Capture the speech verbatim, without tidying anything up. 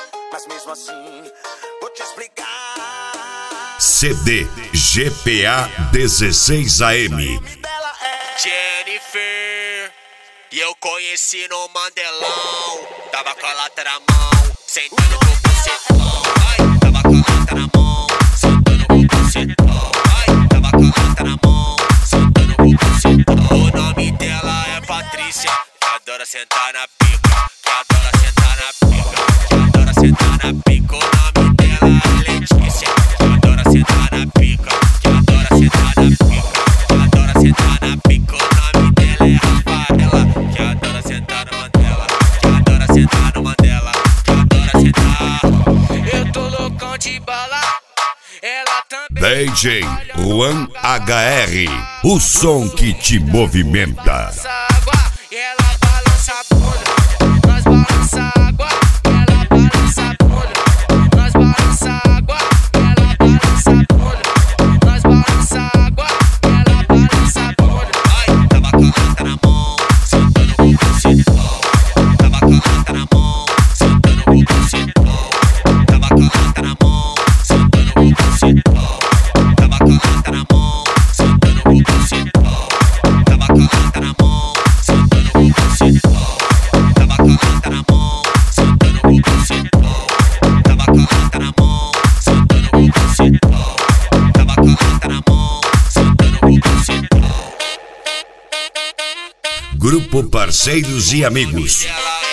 mas mesmo assim vou te explicar. C D G P A dezesseis A M. Jennifer, e eu conheci no Mandelão. Tava com a lata na mão, sentando com o bucetão. Ai, tava com a lata na mão, sentando com o bucetão. Ai, tava com a lata na mão, sentando com o bucetão. O nome dela é Patrícia, que adora sentar na pica, que adora sentar na pica, que adora sentar na pica. O nome dela é Letícia, que adora sentar na pica, que adora sentar na pica, que adora sentar na pica. O nome dela é Rafaela, que adora sentar no Mandela, que adora sentar no Mandela, que adora sentar. Eu tô loucão de bala, ela também. D J Juan H R, o som que te movimenta. E ela balança a bunda, nós balança a água. Ela balança a bunda, nós balança a água. Ela balança a bunda, nós balança a água. Ela balança a bunda. Ai, tava com a lata na mão, sentando com o bucetão. Tava com a lata na mão, sentando com o bucetão. Tava com a lata na mão, sentando com o bucetão. Tava com a lata na mão, sentando com o bucetão. Tava com a lata na mão, sentando com o bucetão. Tava com a lata na mão, sentando com o bucetão. Tava com a lata na mão, sentando com o bucetão. Tava com a lata na mão, sentando com o bucetão. Grupo Parceiros e Amigos. Ela